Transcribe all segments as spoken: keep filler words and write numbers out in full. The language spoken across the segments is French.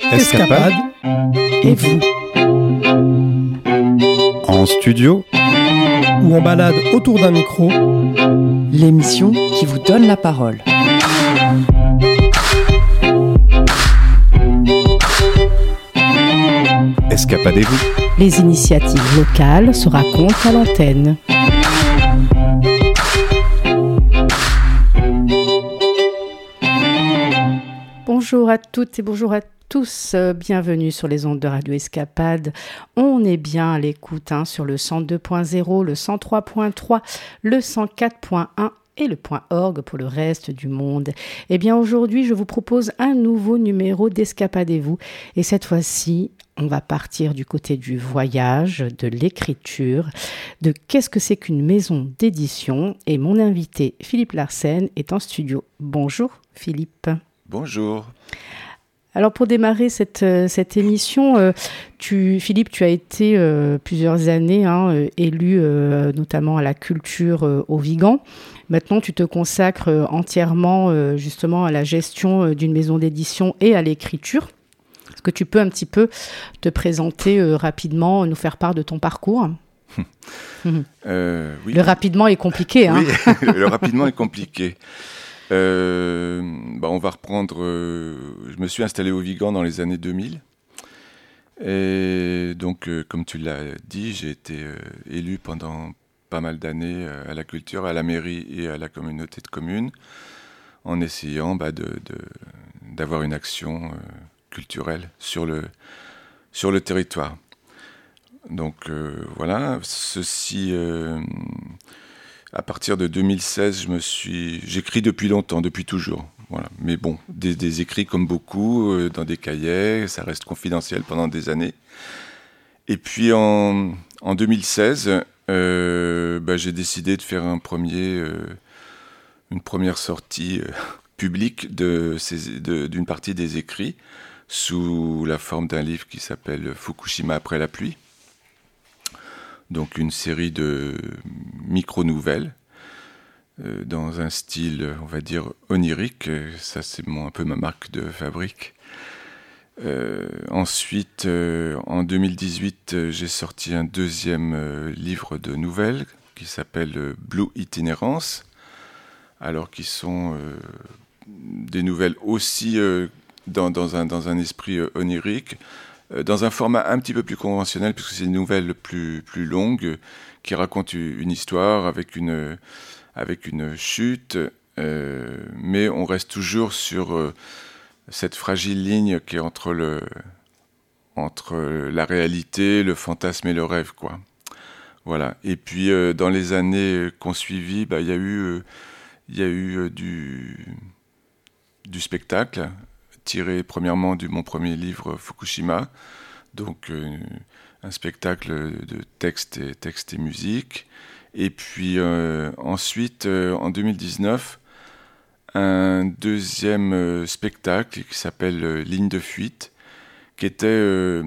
Escapade et vous. En studio ou en balade autour d'un micro, l'émission qui vous donne la parole. Escapadez-vous. Les initiatives locales se racontent à l'antenne. Bonjour à toutes et bonjour à tous, bienvenue sur les ondes de Radio Escapade. On est bien à l'écoute hein, sur le cent deux point zéro, le cent trois point trois, le cent quatre point un et le .org pour le reste du monde. Eh bien aujourd'hui, je vous propose un nouveau numéro d'Escapadez-vous et cette fois-ci, on va partir du côté du voyage, de l'écriture, de qu'est-ce que c'est qu'une maison d'édition et mon invité Philippe Larsen est en studio. Bonjour Philippe. Bonjour. Alors pour démarrer cette, cette émission, euh, tu, Philippe, tu as été euh, plusieurs années hein, euh, élu euh, notamment à la culture euh, au Vigan. Maintenant, tu te consacres euh, entièrement euh, justement à la gestion euh, d'une maison d'édition et à l'écriture. Est-ce que tu peux un petit peu te présenter euh, rapidement, nous faire part de ton parcours ? euh, oui. Le rapidement est compliqué. Hein. Oui, le rapidement est compliqué. Euh, bah on va reprendre. Euh, je me suis installé au Vigan dans les années deux mille. Et donc, euh, comme tu l'as dit, j'ai été euh, élu pendant pas mal d'années euh, à la culture, à la mairie et à la communauté de communes, en essayant bah, de, de, d'avoir une action euh, culturelle sur le, sur le territoire. Donc euh, voilà, ceci. Euh, À partir de deux mille seize, je me suis, j'écris depuis longtemps, depuis toujours. Voilà. Mais bon, des, des écrits comme beaucoup, euh, dans des cahiers, ça reste confidentiel pendant des années. Et puis en, en deux mille seize, euh, bah, j'ai décidé de faire un premier, euh, une première sortie euh, publique de ces, de, d'une partie des écrits, sous la forme d'un livre qui s'appelle Fukushima après la pluie. Donc une série de micro-nouvelles euh, dans un style, on va dire, onirique. Ça, c'est mon, un peu ma marque de fabrique. Euh, ensuite, euh, en deux mille dix-huit, euh, j'ai sorti un deuxième euh, livre de nouvelles qui s'appelle euh, Blue Itinérance, alors qui sont euh, des nouvelles aussi euh, dans, dans, un, dans un esprit euh, onirique, dans un format un petit peu plus conventionnel, puisque c'est une nouvelle plus, plus longue, qui raconte une histoire avec une, avec une chute, euh, mais on reste toujours sur euh, cette fragile ligne qui est entre, le, entre la réalité, le fantasme et le rêve, quoi. Voilà. Et puis, euh, dans les années qu'on suivit, bah, y a eu, euh, y a eu euh, du, du spectacle, tiré premièrement de mon premier livre Fukushima, donc euh, un spectacle de texte et, texte et musique. Et puis euh, ensuite, euh, en deux mille dix-neuf, un deuxième euh, spectacle qui s'appelle euh, Ligne de fuite, qui était euh,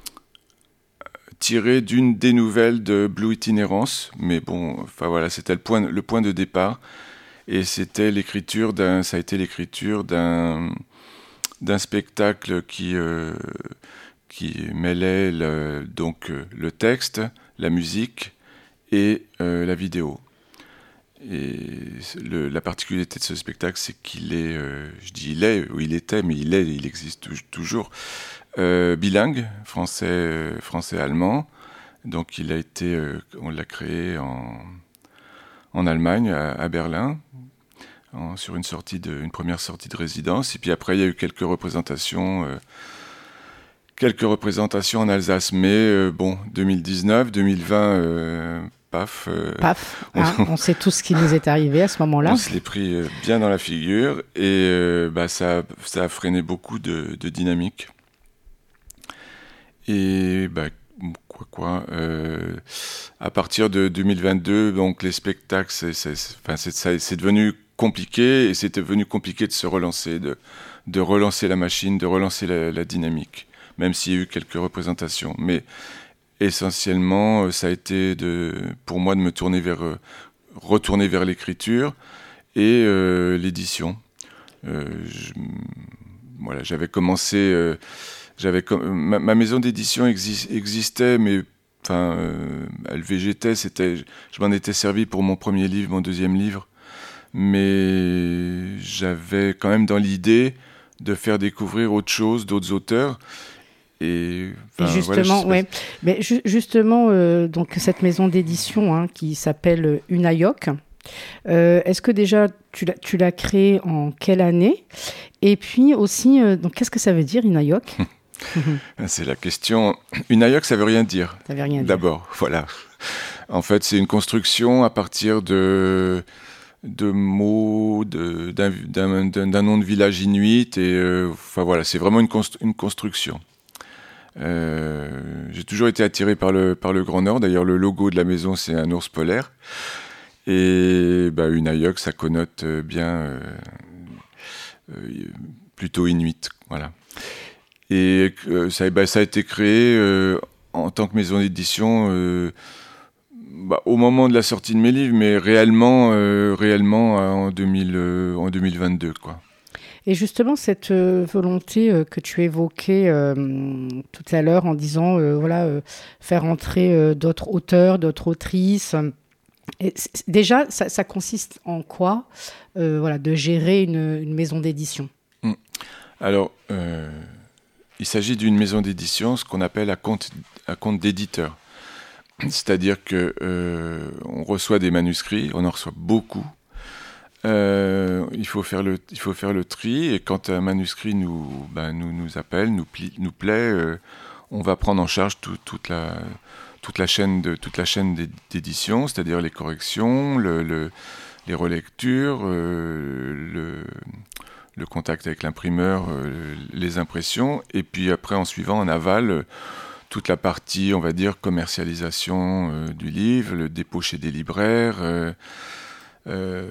tiré d'une des nouvelles de Blue Itinérance. Mais bon, enfin voilà, c'était le point, le point de départ. Et c'était l'écriture d'un, ça a été l'écriture d'un d'un spectacle qui, euh, qui mêlait le, donc, euh, le texte, la musique et euh, la vidéo. Et le, la particularité de ce spectacle, c'est qu'il est, euh, je dis il est, ou il était, mais il est, il existe toujours, euh, bilingue, français, euh, français-allemand. Donc il a été, euh, on l'a créé en, en Allemagne, à, à Berlin, sur une, sortie de, une première sortie de résidence. Et puis après, il y a eu quelques représentations, euh, quelques représentations en Alsace. Mais euh, bon, deux mille dix-neuf, deux mille vingt, euh, paf. Euh, paf, on, hein, on sait tout ce qui nous est arrivé à ce moment-là. On se l'est pris euh, bien dans la figure. Et euh, bah, ça, ça a freiné beaucoup de, de dynamique. Et bah, quoi quoi euh, à partir de deux mille vingt-deux, donc les spectacles, c'est, c'est, c'est, enfin, c'est, ça, c'est devenu compliqué, et c'était devenu compliqué de se relancer, de, de relancer la machine, de relancer la, la dynamique, même s'il y a eu quelques représentations. Mais essentiellement, ça a été de, pour moi de me tourner vers, retourner vers l'écriture et euh, l'édition. Euh, je, voilà, j'avais commencé euh, j'avais comme, ma, ma maison d'édition exi- existait, mais enfin, euh, elle végétait. C'était, je m'en étais servi pour mon premier livre, mon deuxième livre, mais j'avais quand même dans l'idée de faire découvrir autre chose, d'autres auteurs. Et, et justement, voilà, ouais. Mais ju- justement, euh, donc cette maison d'édition hein, qui s'appelle Unayok. Euh, est-ce que déjà tu l'as, tu l'as créée en quelle année? Et puis aussi, euh, donc qu'est-ce que ça veut dire Unayok? C'est la question. Unayok, ça veut rien dire. Ça veut rien dire. D'abord, voilà. En fait, c'est une construction à partir de de mots, de, d'un, d'un, d'un, d'un nom de village inuit. Et euh, enfin voilà, c'est vraiment une, const- une construction. Euh, j'ai toujours été attiré par le, par le Grand Nord. D'ailleurs, le logo de la maison, c'est un ours polaire. Et bah, Unayok, ça connote bien euh, euh, plutôt inuit. Voilà. Et euh, ça, bah, ça a été créé euh, en tant que maison d'édition euh, bah, au moment de la sortie de mes livres, mais réellement, euh, réellement en, deux mille, euh, en deux mille vingt-deux, quoi. Et justement, cette euh, volonté euh, que tu évoquais euh, tout à l'heure en disant, euh, voilà, euh, faire entrer euh, d'autres auteurs, d'autres autrices. Et c- déjà, ça, ça consiste en quoi, euh, voilà, de gérer une, une maison d'édition? Mmh. Alors, euh, il s'agit d'une maison d'édition, ce qu'on appelle à compte, à compte d'éditeur. C'est-à-dire que euh, on reçoit des manuscrits, on en reçoit beaucoup. Euh, il faut faire le, il faut faire le tri, et quand un manuscrit nous, ben, nous, nous appelle, nous, plie, nous plaît, euh, on va prendre en charge tout, toute la, toute la chaîne de, toute la chaîne d'édition, c'est-à-dire les corrections, le, le, les relectures, euh, le, le contact avec l'imprimeur, euh, les impressions, et puis après, en suivant, en aval, euh, toute la partie, on va dire, commercialisation euh, du livre, le dépôt chez des libraires. Euh, Euh,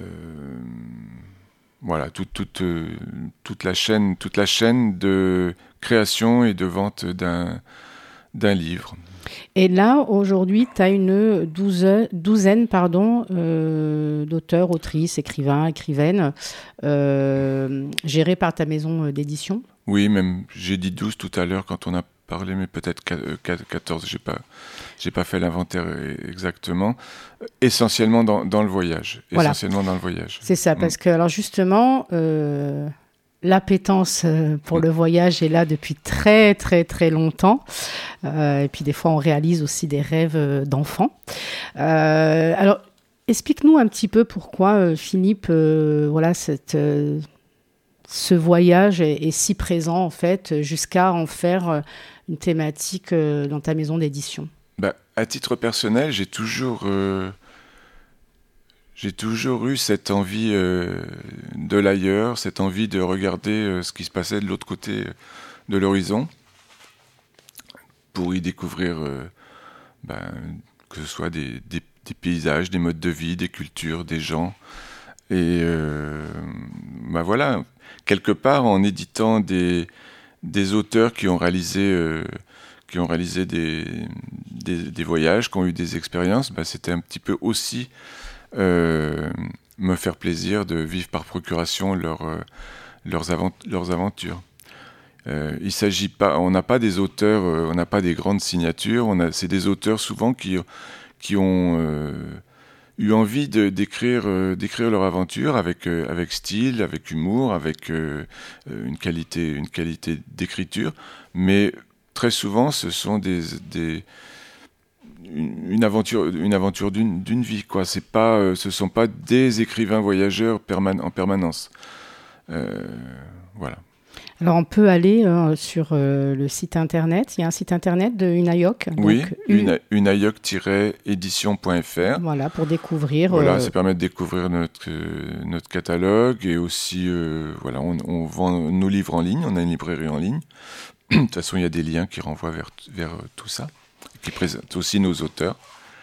voilà, toute, toute, euh, toute, la chaîne, toute la chaîne de création et de vente d'un, d'un livre. Et là, aujourd'hui, tu as une douzaine, douzaine pardon, euh, d'auteurs, autrices, écrivains, écrivaines, euh, gérés par ta maison d'édition? Oui, même, j'ai dit douze tout à l'heure quand on a parlé, mais peut-être quatorze, j'ai pas, j'ai pas fait l'inventaire exactement. Essentiellement dans, dans le voyage. Voilà. Essentiellement dans le voyage. C'est ça, parce mmh. que, alors justement, euh, l'appétence pour mmh. le voyage est là depuis très, très, très longtemps. Euh, et puis, des fois, on réalise aussi des rêves d'enfants. Euh, alors, explique-nous un petit peu pourquoi, euh, Philippe, euh, voilà, cette... Euh, ce voyage est, est si présent, en fait, jusqu'à en faire une thématique euh, dans ta maison d'édition. Bah, à titre personnel, j'ai toujours, euh, j'ai toujours eu cette envie euh, de l'ailleurs, cette envie de regarder euh, ce qui se passait de l'autre côté de l'horizon, pour y découvrir euh, bah, que ce soit des, des, des paysages, des modes de vie, des cultures, des gens. Et euh, bah voilà, quelque part, en éditant des, des auteurs qui ont réalisé, euh, qui ont réalisé des, des, des voyages, qui ont eu des expériences, bah c'était un petit peu aussi euh, me faire plaisir de vivre par procuration leur, euh, leurs, avant, leurs aventures. Euh, il s'agit pas, on n'a pas des auteurs, euh, on n'a pas des grandes signatures, on a, c'est des auteurs souvent qui, qui ont... Euh, eu envie de, d'écrire, euh, d'écrire leur aventure avec, euh, avec style, avec humour, avec euh, une, qualité, une qualité d'écriture, mais très souvent ce sont des, des, une, une aventure, une aventure d'une, d'une vie, quoi. C'est pas, euh, ce ne sont pas des écrivains voyageurs perman- en permanence. Euh, voilà. Alors, on peut aller euh, sur euh, le site internet. Il y a un site internet de Unayok. Oui, donc, una, unayok tiret édition point f r. Voilà, pour découvrir. Voilà, euh... ça permet de découvrir notre, euh, notre catalogue, et aussi, euh, voilà, on, on vend nos livres en ligne, on a une librairie en ligne. De toute façon, il y a des liens qui renvoient vers, vers euh, tout ça, qui présentent aussi nos auteurs.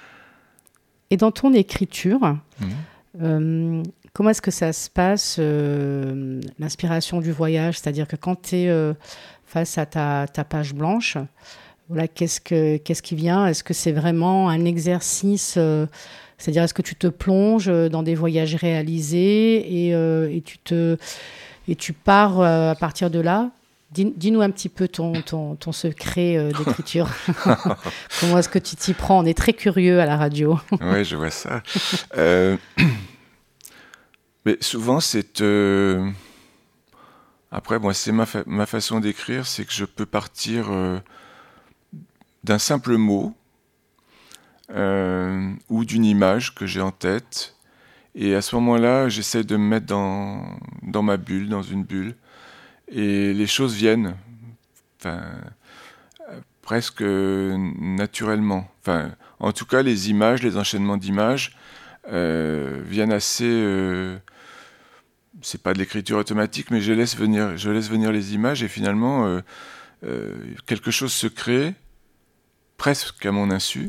Et dans ton écriture, mmh. euh, comment est-ce que ça se passe, euh, l'inspiration du voyage? C'est-à-dire que quand tu es euh, face à ta, ta page blanche, voilà, qu'est-ce, que, qu'est-ce qui vient? Est-ce que c'est vraiment un exercice euh, C'est-à-dire, est-ce que tu te plonges dans des voyages réalisés et, euh, et, tu, te, et tu pars euh, à partir de là Dis, dis-nous un petit peu ton, ton, ton secret euh, d'écriture. Comment est-ce que tu t'y prends? On est très curieux à la radio. Oui, je vois ça. Euh... Mais souvent, c'est... Euh... Après, moi, c'est ma, fa- ma façon d'écrire, c'est que je peux partir euh, d'un simple mot euh, ou d'une image que j'ai en tête. Et à ce moment-là, j'essaie de me mettre dans, dans ma bulle, dans une bulle. Et les choses viennent, enfin, presque naturellement. Enfin, en tout cas, les images, les enchaînements d'images euh, viennent assez. Euh, c'est pas de l'écriture automatique, mais je laisse venir, je laisse venir les images et finalement euh, euh, quelque chose se crée, presque à mon insu,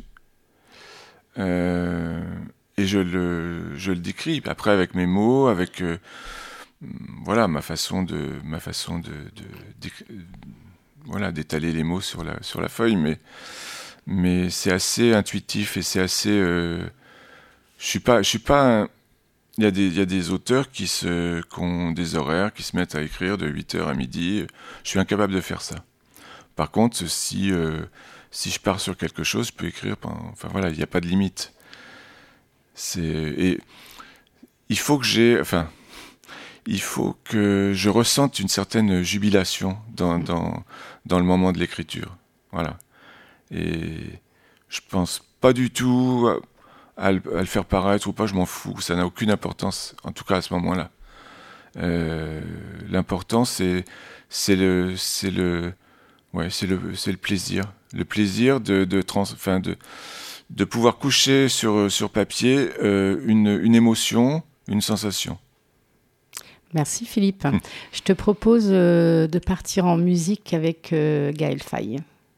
euh, et je le, je le décris. Après avec mes mots, avec euh, voilà ma façon de ma façon de, de, de voilà d'étaler les mots sur la sur la feuille, mais mais c'est assez intuitif et c'est assez euh, je suis pas je suis pas un, il y a des il y a des auteurs qui se qui ont des horaires, qui se mettent à écrire de huit heures à midi. Je suis incapable de faire ça. Par contre, si euh, si je pars sur quelque chose, je peux écrire pendant, enfin voilà, il n'y a pas de limite. C'est et il faut que j'ai enfin il faut que je ressente une certaine jubilation dans, dans, dans le moment de l'écriture. Voilà. Et je pense pas du tout à, à, le, à le faire paraître ou pas, je m'en fous. Ça n'a aucune importance, en tout cas à ce moment-là. Euh, l'important, c'est, c'est, le, c'est, le, ouais, c'est, le, c'est le plaisir. Le plaisir de, de, trans, enfin de, de pouvoir coucher sur, sur papier euh, une, une émotion, une sensation. Merci Philippe. Mmh. Je te propose euh, de partir en musique avec euh, Gaël Faye.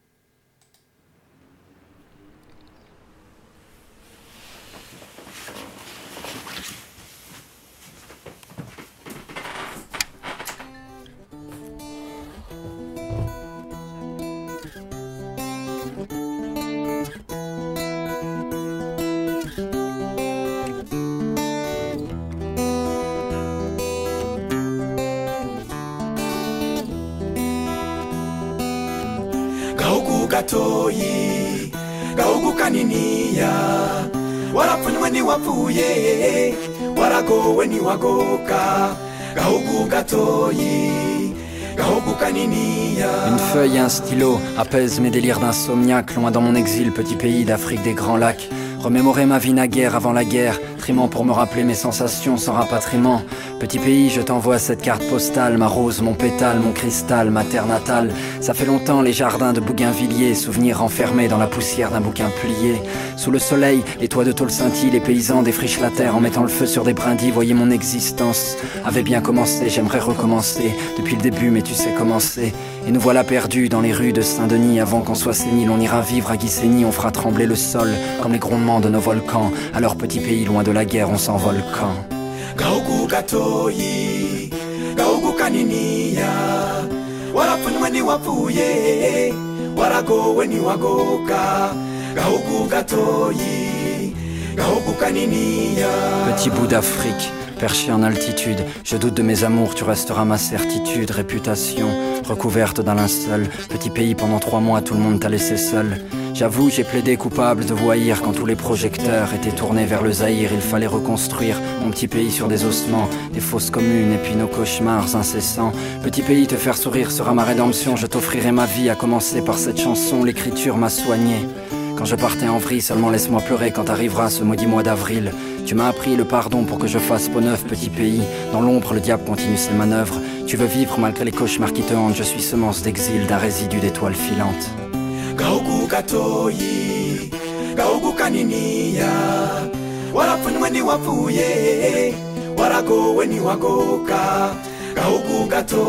Gatoyi gaugu kaniniya warapfunywe ni wapfuye waragowe ni wagoka gaugu gatoyi gaugu kaniniya. Une feuille et un stylo apaisent mes délires d'insomniaque. Loin dans mon exil, petit pays d'Afrique des grands lacs. Remémorer ma vie naguère avant la guerre, trimant pour me rappeler mes sensations sans rapatriement. Petit pays, je t'envoie cette carte postale, ma rose, mon pétale, mon cristal, ma terre natale. Ça fait longtemps les jardins de Bougainvilliers, souvenirs enfermés dans la poussière d'un bouquin plié. Sous le soleil, les toits de tôle scintillent, les paysans défrichent la terre en mettant le feu sur des brindilles. Voyez mon existence avait bien commencé, j'aimerais recommencer depuis le début, mais tu sais comment c'est. Et nous voilà perdus dans les rues de Saint-Denis. Avant qu'on soit sénile, on ira vivre à Guissény. On fera trembler le sol comme les grondements de nos volcans. Alors petit pays, loin de la guerre, on s'envole quand Gaugu gatoyi gaugu kaniniya warapfunywe ni wapfuye waragowe ni wagoka gaugu gatoyi gaugu kaniniya. Petit bout d'Afrique, perché en altitude, je doute de mes amours, tu resteras ma certitude. Réputation recouverte d'un linceul, petit pays pendant trois mois, tout le monde t'a laissé seul. J'avoue, j'ai plaidé coupable de voyir quand tous les projecteurs étaient tournés vers le Zaïre. Il fallait reconstruire mon petit pays sur des ossements, des fausses communes et puis nos cauchemars incessants. Petit pays, te faire sourire sera ma rédemption. Je t'offrirai ma vie, à commencer par cette chanson. L'écriture m'a soigné. Quand je partais en vrille, seulement laisse-moi pleurer quand arrivera ce maudit mois d'avril. Tu m'as appris le pardon pour que je fasse peau neuve, petit pays. Dans l'ombre, le diable continue ses manœuvres. Tu veux vivre malgré les cauchemars qui te hantent. Je suis semence d'exil, d'un résidu d'étoiles filantes. Gaugu gatoyi gaugu kaniniya warapfunywe ni wapfuye waragowe ni wagoka gaugu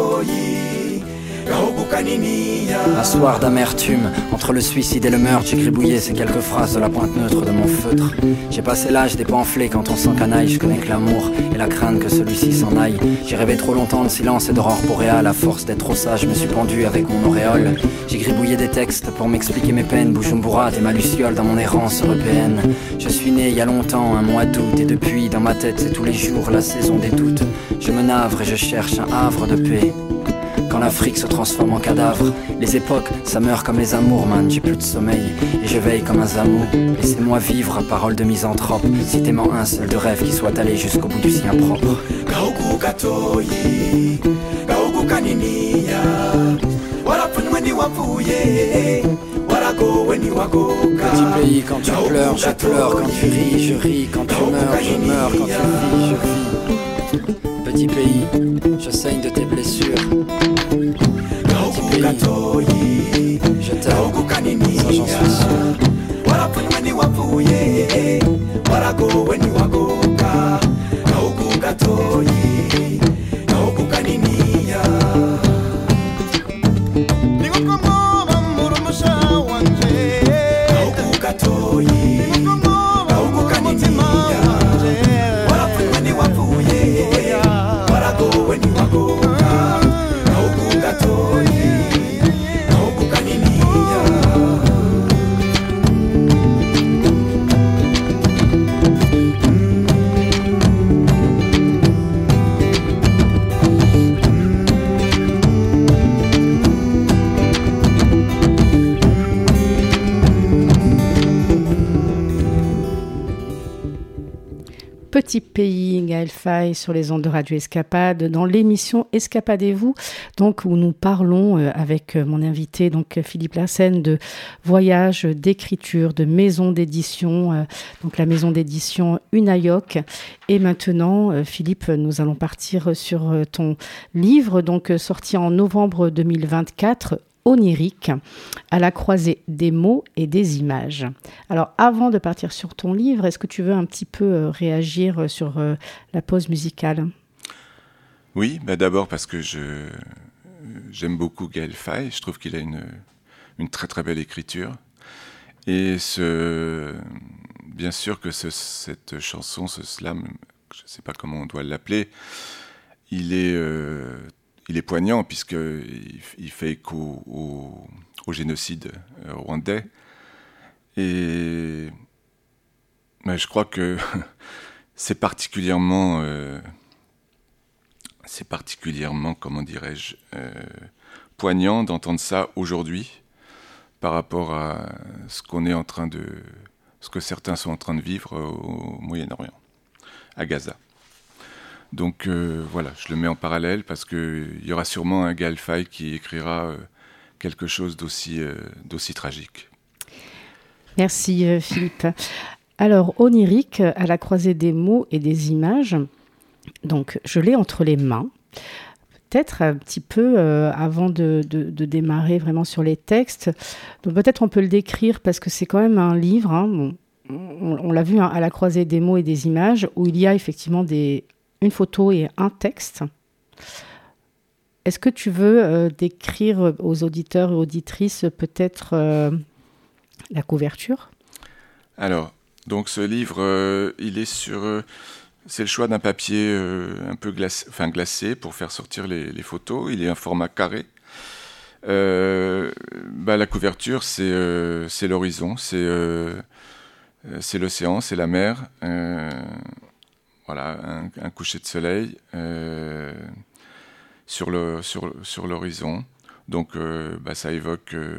gatoyi gaugu kaniniya. Un soir d'amertume, entre le suicide et le meurtre, j'ai gribouillé ces quelques phrases de la pointe neutre de mon feutre. J'ai passé l'âge des pamphlets quand on s'encanaille. Je connais que l'amour et la crainte que celui-ci s'en aille. J'ai rêvé trop longtemps de silence et d'aurore boréale. À force d'être trop sage, je me suis pendu avec mon auréole. J'ai gribouillé des textes pour m'expliquer mes peines. Bujumbura, t'es ma luciole dans mon errance européenne. Je suis né il y a longtemps, un mois d'août. Et depuis, dans ma tête, c'est tous les jours la saison des doutes. Je me navre et je cherche un havre de paix. quand l'Afrique se transforme en cadavre. Les époques, ça meurt comme les amours, man. J'ai plus de sommeil et je veille comme un zamou. Laissez-moi vivre, parole de misanthrope. Citez-moi un seul de rêve qui soit allé jusqu'au bout du sien propre. Petit pays, quand tu pleures, je pleure. Quand tu ris, je ris. Quand tu meurs, je meurs. Quand tu vis, je vis. Petit pays, je saigne de tes blessures. Petit pays, je t'aime, ça j'en suis sûr. Petit pays, Gaël Faye sur les ondes de Radio Escapade dans l'émission Escapadez-vous, donc où nous parlons euh, avec mon invité donc Philippe Larsen de voyage, d'écriture, de maison d'édition, euh, donc la maison d'édition Unayok. Et maintenant, euh, Philippe, nous allons partir sur euh, ton livre, donc euh, sorti en novembre deux mille vingt-quatre. Onirique, à la croisée des mots et des images. Alors, avant de partir sur ton livre, est-ce que tu veux un petit peu euh, réagir sur euh, la pause musicale ? Oui, bah d'abord parce que je, j'aime beaucoup Gaël Faye. Je trouve qu'il a une, une très très belle écriture. Et ce, bien sûr que ce, cette chanson, ce slam, je ne sais pas comment on doit l'appeler, il est... Euh, Il est poignant puisqu'il il fait écho au, au génocide rwandais. Et ben, je crois que c'est particulièrement, euh, c'est particulièrement, comment dirais-je, euh, poignant d'entendre ça aujourd'hui par rapport à ce qu'on est en train de, ce que certains sont en train de vivre au Moyen-Orient, à Gaza. Donc euh, voilà, je le mets en parallèle parce qu'il y aura sûrement un Gaël Faye qui écrira euh, quelque chose d'aussi, euh, d'aussi tragique. Merci euh, Philippe. Alors, Onirique, à la croisée des mots et des images, donc je l'ai entre les mains. Peut-être un petit peu euh, avant de, de, de démarrer vraiment sur les textes, donc peut-être on peut le décrire parce que c'est quand même un livre, hein, bon, on, on l'a vu hein, à la croisée des mots et des images, où il y a effectivement des... une photo et un texte. Est-ce que tu veux euh, décrire aux auditeurs et auditrices peut-être euh, la couverture ? Alors, donc ce livre, euh, il est sur... Euh, c'est le choix d'un papier euh, un peu glacé, enfin glacé pour faire sortir les, les photos. Il est un format carré. Euh, bah, la couverture, c'est, euh, c'est l'horizon, c'est, euh, c'est l'océan, c'est la mer. Euh, Voilà, un, un coucher de soleil euh, sur, le, sur, sur l'horizon. Donc, euh, bah, ça évoque euh,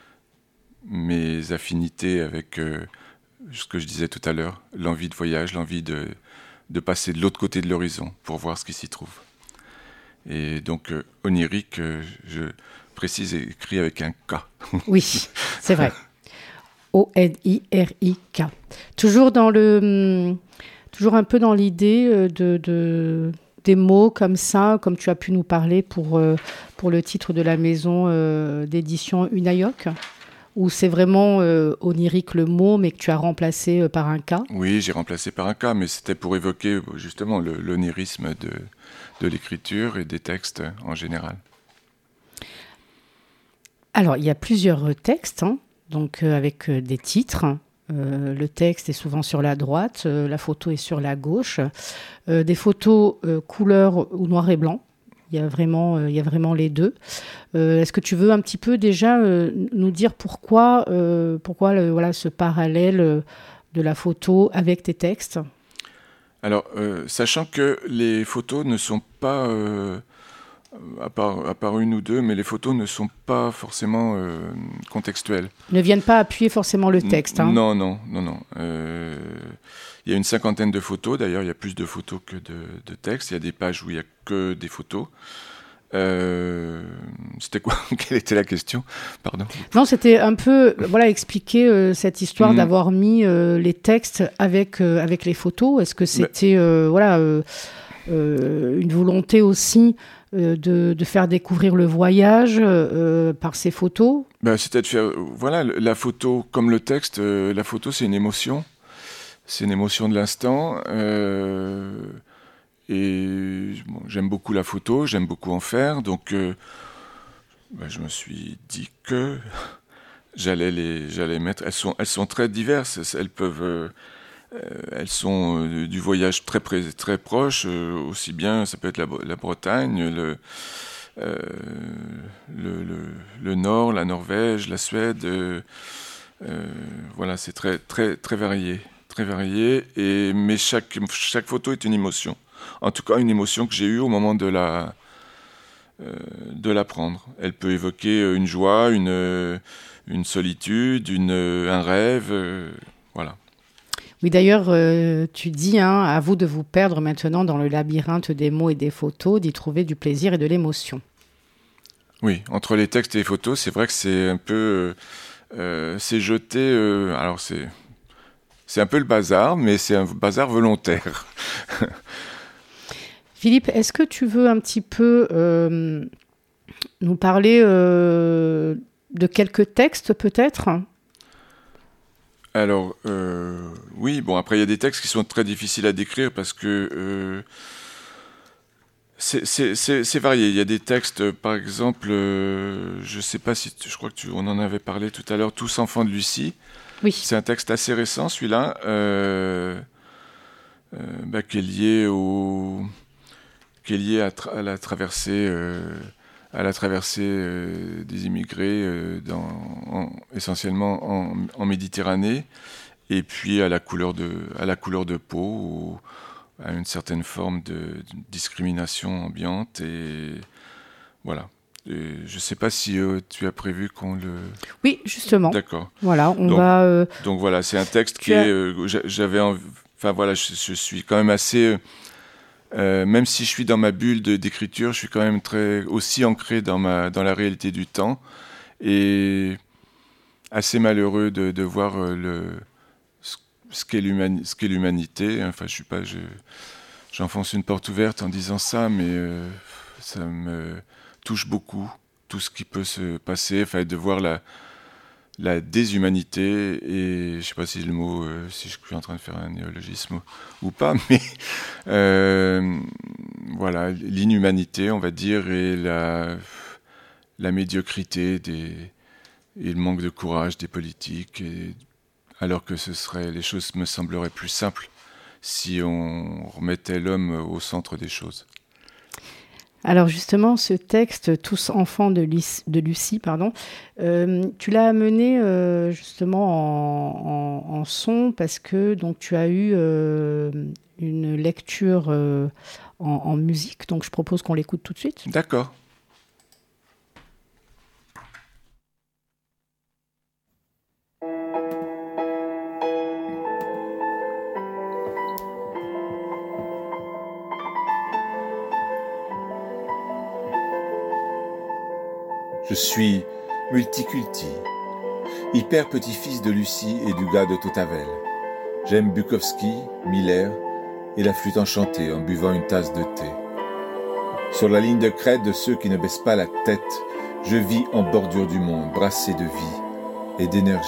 mes affinités avec euh, ce que je disais tout à l'heure, l'envie de voyage, l'envie de, de passer de l'autre côté de l'horizon pour voir ce qui s'y trouve. Et donc, euh, onirique, euh, je précise, écrit avec un K. Oui, c'est vrai. O N I R I K. Toujours dans le... Toujours un peu dans l'idée de, de, des mots comme ça, comme tu as pu nous parler pour, pour le titre de la maison euh, d'édition Unayok, où c'est vraiment euh, onirique le mot, mais que tu as remplacé euh, par un K. Oui, j'ai remplacé par un K, mais c'était pour évoquer justement le, l'onirisme de, de l'écriture et des textes en général. Alors, il y a plusieurs textes, hein, donc euh, avec euh, des titres. Euh, le texte est souvent sur la droite, euh, la photo est sur la gauche. Euh, des photos euh, couleur ou noir et blanc. Il y a vraiment, euh, il y a vraiment les deux. Euh, est-ce que tu veux un petit peu déjà euh, nous dire pourquoi, euh, pourquoi le, voilà, ce parallèle euh, de la photo avec tes textes ? Alors, euh, sachant que les photos ne sont pas euh, À part, à part une ou deux, mais les photos ne sont pas forcément euh, contextuelles. Ne viennent pas appuyer forcément le texte. Hein. Non, non, non, non. Euh, il y a une cinquantaine de photos. D'ailleurs, il y a plus de photos que de, de textes. Il y a des pages où il n'y a que des photos. Euh, c'était quoi? Quelle était la question? Pardon. Non, c'était un peu, voilà, expliquer euh, cette histoire mmh. d'avoir mis euh, les textes avec euh, avec les photos. Est-ce que c'était, euh, voilà, euh, euh, une volonté aussi euh, de de faire découvrir le voyage euh, par ces photos? Ben, c'était de faire, voilà, la photo comme le texte. Euh, la photo, c'est une émotion, c'est une émotion de l'instant. Euh, Et bon, j'aime beaucoup la photo, j'aime beaucoup en faire, donc euh, ben, je me suis dit que j'allais les, j'allais mettre. Elles sont, elles sont très diverses. Elles peuvent, euh, elles sont euh, du voyage très près, très proche, euh, aussi bien. Ça peut être la, la Bretagne, le, euh, le, le, le Nord, la Norvège, la Suède. Euh, euh, voilà, c'est très, très, très varié, très varié. Et mais chaque, chaque photo est une émotion. En tout cas, une émotion que j'ai eue au moment de la, euh, de la prendre. Elle peut évoquer une joie, une, une solitude, une, un rêve, euh, voilà. Oui, d'ailleurs, euh, tu dis, hein, à vous de vous perdre maintenant dans le labyrinthe des mots et des photos, d'y trouver du plaisir et de l'émotion. Oui, entre les textes et les photos, c'est vrai que c'est un peu... Euh, c'est jeté... Euh, alors, c'est, c'est un peu le bazar, mais c'est un bazar volontaire. Philippe, est-ce que tu veux un petit peu euh, nous parler euh, de quelques textes, peut-être ? Alors, euh, oui, bon, après, il y a des textes qui sont très difficiles à décrire parce que euh, c'est, c'est, c'est, c'est varié. Il y a des textes, par exemple, euh, je ne sais pas si, tu, je crois que tu, on en avait parlé tout à l'heure, « Tous enfants de Lucie ». Oui. C'est un texte assez récent, celui-là, euh, euh, bah, qui est lié au... qui est lié à, tra- à la traversée, euh, à la traversée euh, des immigrés, euh, dans, en, essentiellement en, en Méditerranée, et puis à la couleur de, à la couleur de peau, ou à une certaine forme de, de discrimination ambiante. Et voilà. Et je ne sais pas si euh, tu as prévu qu'on le... Oui, justement. D'accord. Voilà, on donc, va... Euh... Donc voilà, c'est un texte qui as... est... Euh, j'avais envie... Enfin voilà, je, je suis quand même assez... Euh, même si je suis dans ma bulle de, d'écriture, je suis quand même très, aussi ancré dans, ma, dans la réalité du temps. Et assez malheureux de, de voir euh, le, ce, ce, qu'est l'humani- ce qu'est l'humanité. Enfin, je suis pas... Je, j'enfonce une porte ouverte en disant ça, mais euh, ça me... touche beaucoup, tout ce qui peut se passer, enfin, de voir la, la déshumanité, et je ne sais pas si le mot, euh, si je suis en train de faire un néologisme ou, ou pas, mais euh, voilà, l'inhumanité, on va dire, et la, la médiocrité des, et le manque de courage des politiques, et, alors que ce serait, les choses me sembleraient plus simples si on remettait l'homme au centre des choses. Alors justement, ce texte, Tous enfants de, Lucie, de Lucie, pardon, euh, tu l'as amené euh, justement en, en, en son parce que donc tu as eu euh, une lecture euh, en, en musique, donc je propose qu'on l'écoute tout de suite. D'accord. Je suis multiculti, hyper petit-fils de Lucie et du gars de Totavel. J'aime Bukowski, Miller et la flûte enchantée en buvant une tasse de thé. Sur la ligne de crête de ceux qui ne baissent pas la tête, je vis en bordure du monde, brassé de vie et d'énergie.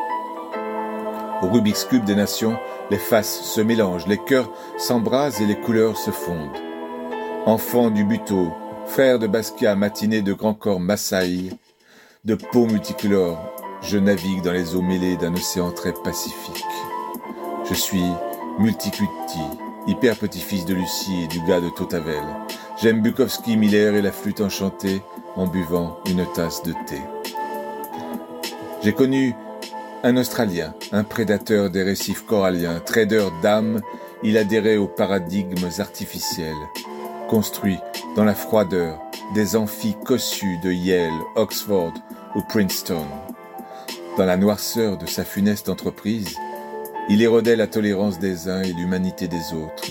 Au Rubik's Cube des nations, les faces se mélangent, les cœurs s'embrasent et les couleurs se fondent. Enfant du buteau, frère de Basquiat, matiné de grands corps Massaï, de peau multicolore, je navigue dans les eaux mêlées d'un océan très pacifique. Je suis multiculti, hyper petit-fils de Lucie et du gars de Totavel. J'aime Bukowski, Miller et la flûte enchantée en buvant une tasse de thé. J'ai connu un Australien, un prédateur des récifs coralliens, trader d'âmes, il adhérait aux paradigmes artificiels. Construit dans la froideur des amphis cossus de Yale, Oxford ou Princeton. Dans la noirceur de sa funeste entreprise, il érodait la tolérance des uns et l'humanité des autres.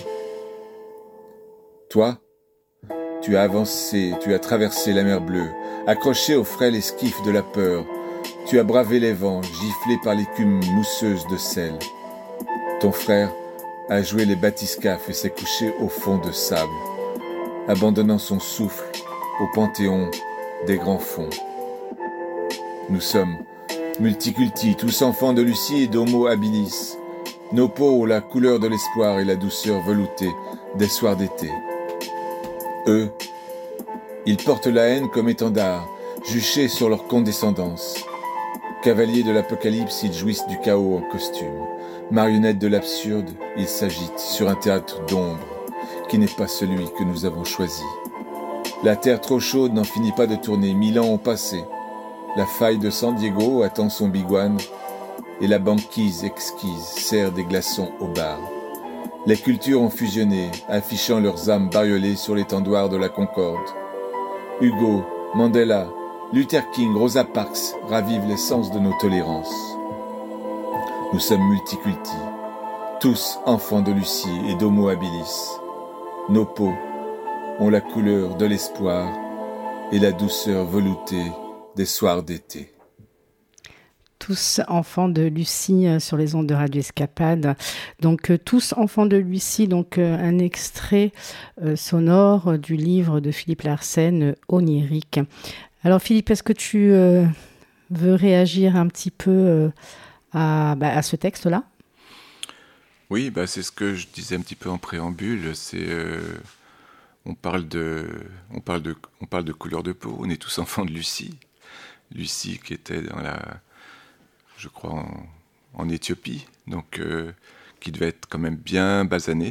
Toi, tu as avancé, tu as traversé la mer Bleue, accroché au frêle esquif de la peur. Tu as bravé les vents, giflé par l'écume mousseuse de sel. Ton frère a joué les bathyscaphes et s'est couché au fond de sable, abandonnant son souffle au panthéon des grands fonds. Nous sommes multiculti, tous enfants de Lucie et d'Homo habilis. Nos peaux ont la couleur de l'espoir et la douceur veloutée des soirs d'été. Eux, ils portent la haine comme étendard, juchés sur leur condescendance. Cavaliers de l'apocalypse, ils jouissent du chaos en costume. Marionnettes de l'absurde, ils s'agitent sur un théâtre d'ombre qui n'est pas celui que nous avons choisi. La terre trop chaude n'en finit pas de tourner, mille ans ont passé. La faille de San Diego attend son bigouane et la banquise exquise sert des glaçons au bar. Les cultures ont fusionné, affichant leurs âmes bariolées sur l'étendoir de la Concorde. Hugo, Mandela, Luther King, Rosa Parks ravivent l'essence de nos tolérances. Nous sommes multiculti, tous enfants de Lucie et d'Homo habilis. Nos peaux ont la couleur de l'espoir et la douceur veloutée des soirs d'été. Tous enfants de Lucie euh, sur les ondes de Radio Escapade. Donc, euh, tous enfants de Lucie, donc euh, un extrait euh, sonore euh, du livre de Philippe Larsen, euh, Onirique. Alors, Philippe, est-ce que tu euh, veux réagir un petit peu euh, à, bah, à ce texte-là ? Oui, bah, c'est ce que je disais un petit peu en préambule. C'est, euh, on parle de, on parle de, on parle de couleur de peau. On est tous enfants de Lucie. Lucie qui était dans la, je crois, en, en Éthiopie, donc euh, qui devait être quand même bien basanée.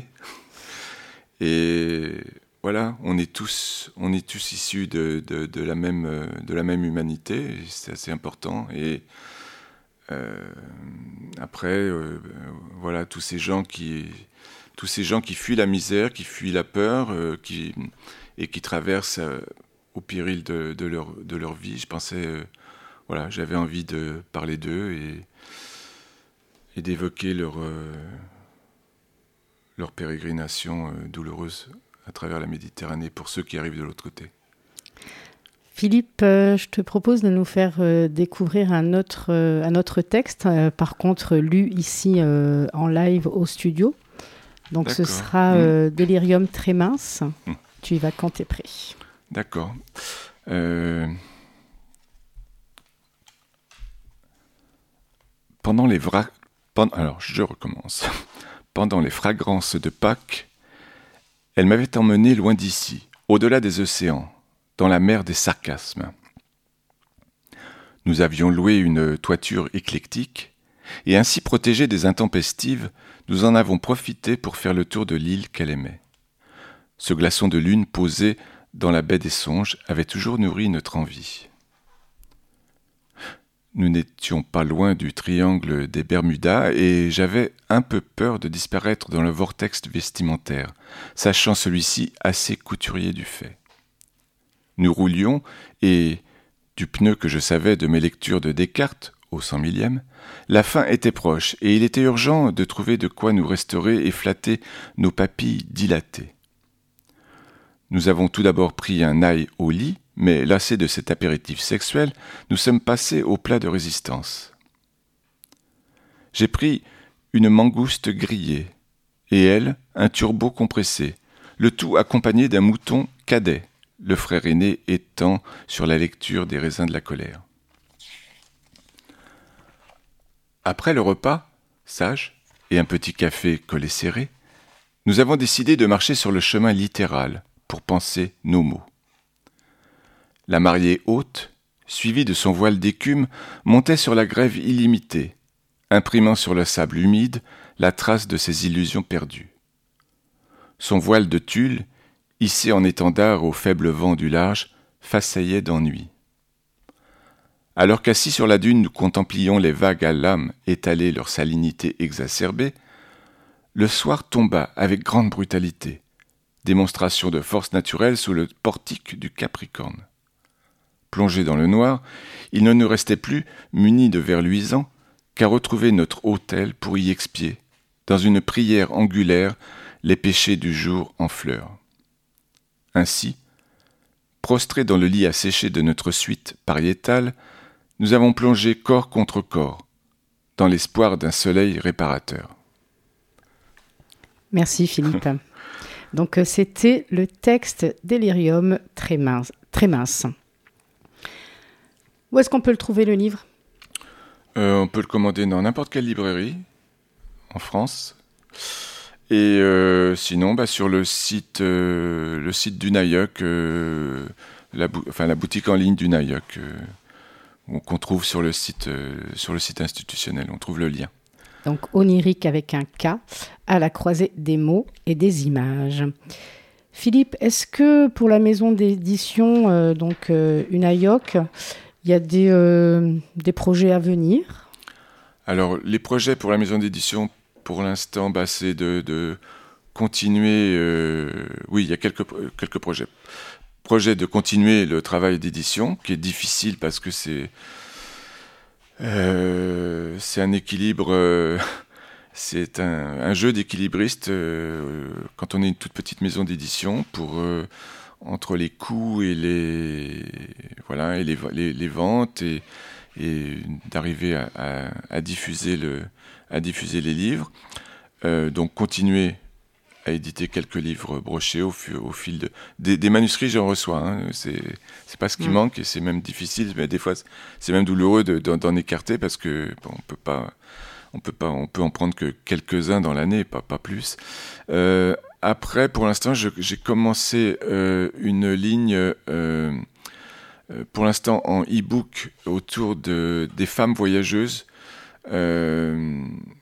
Et voilà, on est tous, on est tous issus de, de, de, la même, de la même humanité, et c'est assez important. Et euh, après, euh, voilà, tous ces gens qui, tous ces gens qui fuient la misère, qui fuient la peur, euh, qui, et qui traversent euh, au péril de, de, leur, de leur vie. Je pensais, euh, voilà, j'avais envie de parler d'eux et, et d'évoquer leur, euh, leur pérégrination euh, douloureuse à travers la Méditerranée pour ceux qui arrivent de l'autre côté. Philippe, euh, je te propose de nous faire euh, découvrir un autre, euh, un autre texte, euh, par contre lu ici euh, en live au studio. Donc D'accord. ce sera euh, mmh. Délirium très mince. Mmh. Tu y vas quand t'es prêt. D'accord. Euh... Pendant les vra... Pendant... Alors, je recommence. Pendant les fragrances de Pâques, elle m'avait emmené loin d'ici, au-delà des océans, dans la mer des sarcasmes. Nous avions loué une toiture éclectique, et ainsi protégés des intempestives, nous en avons profité pour faire le tour de l'île qu'elle aimait. Ce glaçon de lune posé dans la baie des Songes avait toujours nourri notre envie. Nous n'étions pas loin du triangle des Bermudas et j'avais un peu peur de disparaître dans le vortex vestimentaire, sachant celui-ci assez couturier du fait. Nous roulions et, du pneu que je savais de mes lectures de Descartes, au cent millième, la fin était proche et il était urgent de trouver de quoi nous restaurer et flatter nos papilles dilatées. Nous avons tout d'abord pris un ail au lit, mais lassés de cet apéritif sexuel, nous sommes passés au plat de résistance. J'ai pris une mangouste grillée, et elle, un turbo compressé, le tout accompagné d'un mouton cadet, le frère aîné étant sur la lecture des raisins de la colère. Après le repas, sage, et un petit café collé serré, nous avons décidé de marcher sur le chemin littéral, pour penser nos mots. La mariée haute, suivie de son voile d'écume, montait sur la grève illimitée, imprimant sur le sable humide la trace de ses illusions perdues. Son voile de tulle, hissé en étendard au faible vent du large, façaillait d'ennui. Alors qu'assis sur la dune nous contemplions les vagues à l'âme étaler leur salinité exacerbée, le soir tomba avec grande brutalité, démonstration de force naturelle sous le portique du Capricorne. Plongés dans le noir, il ne nous restait plus, munis de verres luisants, qu'à retrouver notre autel pour y expier, dans une prière angulaire, les péchés du jour en fleurs. Ainsi, prostrés dans le lit asséché de notre suite pariétale, nous avons plongé corps contre corps, dans l'espoir d'un soleil réparateur. Merci Philippe. Donc c'était le texte Délirium très mince. Très mince. Où est-ce qu'on peut le trouver, le livre ? euh, On peut le commander dans n'importe quelle librairie en France. Et euh, sinon, bah, sur le site, euh, le site du Nayoc, euh, la, bou- enfin, la boutique en ligne du Nayoc, euh, qu'on trouve sur le site, euh, sur le site institutionnel. On trouve le lien. Donc onirique avec un K, à la croisée des mots et des images. Philippe, est-ce que pour la maison d'édition, euh, donc euh, Unayoc, il y a des, euh, des projets à venir ? Alors, les projets pour la maison d'édition, pour l'instant, bah, c'est de, de continuer. Euh, oui, il y a quelques, quelques projets. Projet de continuer le travail d'édition, qui est difficile parce que c'est. Euh, c'est un équilibre, euh, c'est un, un jeu d'équilibriste euh, quand on est une toute petite maison d'édition pour euh, entre les coûts et les voilà et les, les, les ventes et, et d'arriver à, à, à diffuser le à diffuser les livres. Euh, donc continuer à éditer quelques livres brochés au, au fil de des, des manuscrits, j'en reçois. Hein, c'est c'est pas ce qui mmh. manque et c'est même difficile, mais des fois c'est même douloureux de, d'en, d'en écarter parce que bon, on peut pas, on peut pas, on peut en prendre que quelques-uns dans l'année, pas pas plus. Euh, après, pour l'instant, je, j'ai commencé euh, une ligne. Euh, euh, pour l'instant en e-book autour de des femmes voyageuses euh,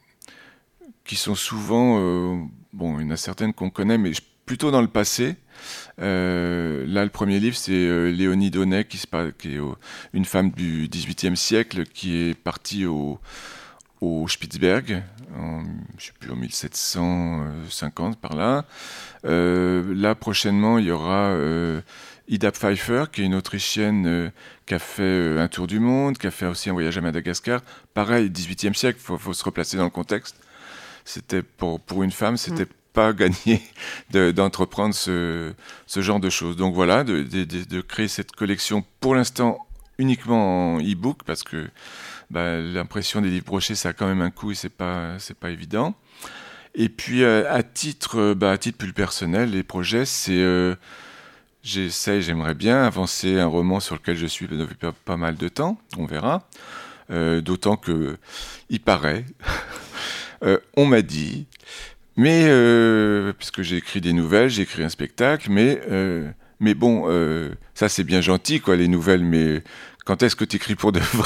qui sont souvent euh, bon, il y en a certaines qu'on connaît, mais plutôt dans le passé. Euh, là, le premier livre, c'est euh, Léonie Donnet, qui, qui est euh, une femme du dix-huitième siècle, qui est partie au, au Spitzberg, en, je ne sais plus, en mille sept cent cinquante, par là. Euh, là, prochainement, il y aura euh, Ida Pfeiffer, qui est une Autrichienne euh, qui a fait euh, un tour du monde, qui a fait aussi un voyage à Madagascar. Pareil, dix-huitième siècle, il faut, faut se replacer dans le contexte. C'était pour, pour une femme, c'était mmh. pas gagné de, d'entreprendre ce, ce genre de choses. Donc voilà, de, de, de créer cette collection pour l'instant uniquement en e-book parce que bah, l'impression des livres brochés, ça a quand même un coût et c'est pas, c'est pas évident. Et puis euh, à titre, bah, à titre plus personnel, les projets, c'est euh, j'essaie, j'aimerais bien avancer un roman sur lequel je suis depuis pas, pas mal de temps. On verra. Euh, d'autant que il paraît. Euh, on m'a dit, mais euh, puisque j'ai écrit des nouvelles, j'ai écrit un spectacle, mais euh, mais bon, euh, ça c'est bien gentil quoi les nouvelles, mais quand est-ce que tu écris pour de vrai ?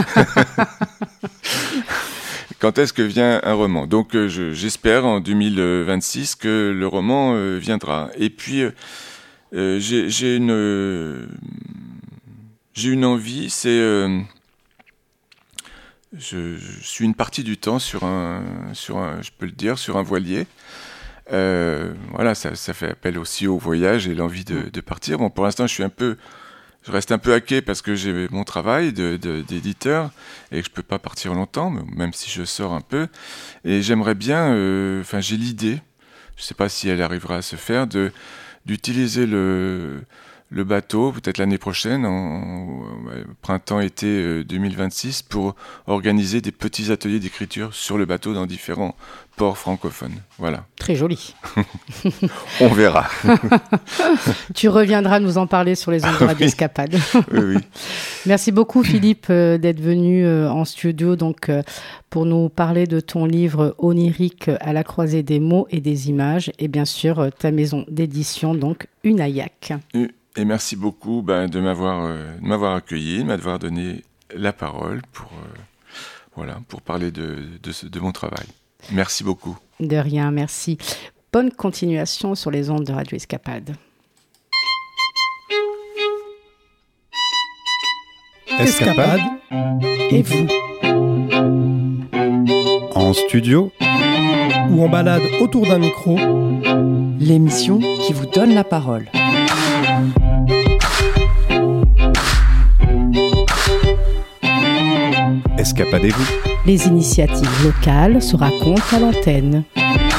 Quand est-ce que vient un roman ? Donc euh, je, j'espère en deux mille vingt-six que le roman euh, viendra. Et puis euh, j'ai, j'ai une euh, j'ai une envie, c'est euh, Je, je suis une partie du temps sur un, sur un, je peux le dire, sur un voilier. Euh, voilà, ça, ça fait appel aussi au voyage et l'envie de, de partir. Bon, pour l'instant, je suis un peu, je reste un peu hacké parce que j'ai mon travail de, de, d'éditeur et que je peux pas partir longtemps, même si je sors un peu. Et j'aimerais bien, enfin, euh, j'ai l'idée, je sais pas si elle arrivera à se faire, de d'utiliser le le bateau, peut-être l'année prochaine, en, en printemps-été euh, deux mille vingt-six, pour organiser des petits ateliers d'écriture sur le bateau dans différents ports francophones. Voilà. Très joli. On verra. Tu reviendras nous en parler sur les ondes de Radio Escapade. Oui, oui. Merci beaucoup Philippe euh, d'être venu euh, en studio donc, euh, pour nous parler de ton livre onirique à la croisée des mots et des images et bien sûr euh, ta maison d'édition, donc Unayac. Oui. Et merci beaucoup ben, de, m'avoir, euh, de m'avoir accueilli, de m'avoir donné la parole pour, euh, voilà, pour parler de, de, de mon travail. Merci beaucoup. De rien, merci. Bonne continuation sur les ondes de Radio Escapade. Escapade et vous. En studio ou en balade autour d'un micro, l'émission qui vous donne la parole. Escapadez-vous. Les initiatives locales se racontent à l'antenne.